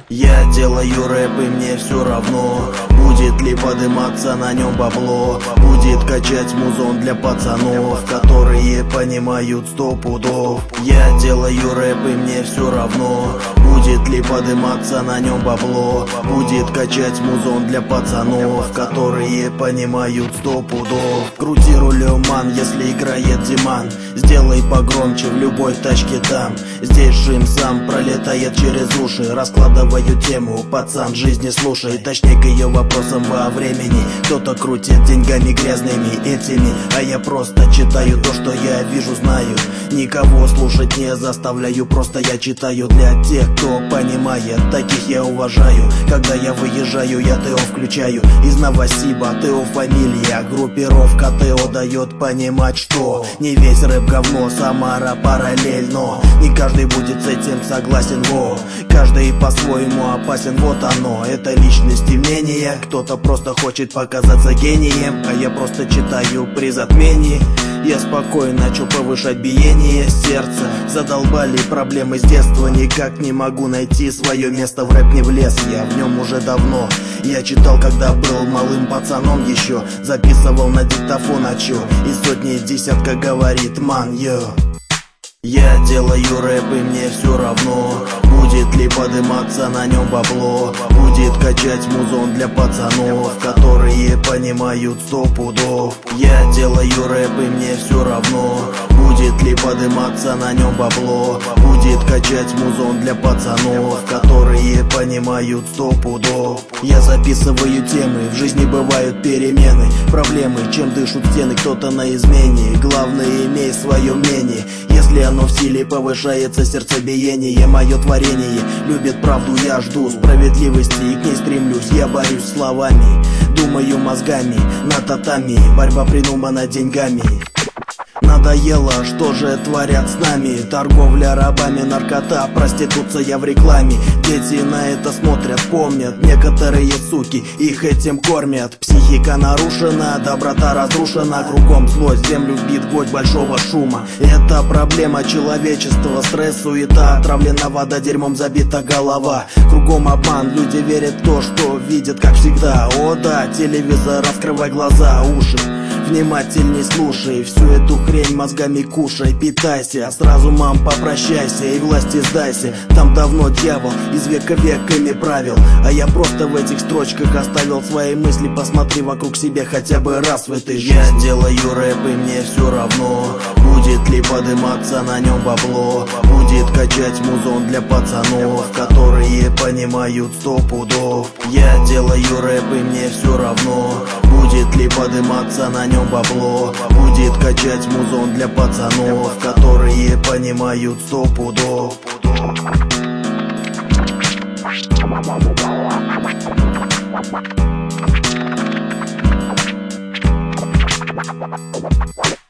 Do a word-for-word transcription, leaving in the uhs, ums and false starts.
Я делаю рэп, и мне все равно, будет ли подниматься на нем бабло. Будет качать музон для пацанов, которые понимают сто пудов. Я делаю рэп, и мне все равно, будет ли подниматься на нем бабло. Будет качать музон для пацанов, которые понимают сто пудов. Крути рулем, ман, если играет Диман. Сделай погромче в любой тачке там. Здесь Жим сам пролетает через уши. Раскладываю тему, пацан жизни слушай. Точнее к ее вопросам во времени. Кто-то крутит деньгами грязными этими, а я просто читаю то, что я вижу, знаю. Никого слушать не заставляю, просто я читаю для тех, кто понимает. Таких я уважаю. Когда я выезжаю, я ТО включаю. Из Новосиба ТО фамилия. Группировка ТО дает понимать, что не весь рэп говно, Самара параллельно. Не каждый будет с этим согласен, во. Каждый по-своему опасен, вот оно. Это личности мнения. Кто-то просто хочет показаться гением, а я просто читаю при затмении. Я спокойно начал повышать биение сердца. Задолбали проблемы с детства. Никак не могу найти свое место, в рэп не влез. Я в нем уже давно. Я читал, когда был малым пацаном еще. Записывал на диктофон, а чё? И сотни десятка говорит ман, йо. Я делаю рэп, и мне все равно, будет ли подниматься на нем бабло. Будет качать музон для пацанов, которые понимают сто пудов. Я делаю рэп, и мне все равно, будет ли подниматься на нем бабло. Будет качать музон для пацанов, которые понимают сто пудов. Я записываю темы, в жизни бывают перемены, проблемы, чем дышат стены, кто-то на измене. Главное, имей свое мнение. Если оно в силе, повышается сердцебиение. Мое творение любит правду, я жду справедливости и к ней стремлюсь. Я борюсь словами, думаю мозгами, на татами. Борьба придумана деньгами. Надоело, что же творят с нами? Торговля рабами, наркота, проституция в рекламе. Дети на это смотрят, помнят. Некоторые суки их этим кормят. Психика нарушена, доброта разрушена. Кругом злость, землю бит гвоздь большого шума. Это проблема человечества, стресс, суета. Отравлена вода, дерьмом забита голова. Кругом обман, люди верят в то, что видят, как всегда. О да, телевизор, раскрывай глаза, уши. Внимательней слушай, всю эту хрень мозгами кушай, питайся. Сразу, мам, попрощайся и власти сдайся. Там давно дьявол из века веками правил, а я просто в этих строчках оставил свои мысли. Посмотри вокруг себя хотя бы раз в этой жизни. Я делаю рэп, и мне все равно, будет ли подниматься на нем бабло. Будет качать музон для пацанов, которые понимают сто пудов. Я делаю рэп, и мне все равно, будет ли подниматься на нем бабло. Будет качать музон для пацанов, которые понимают сто пудов. What?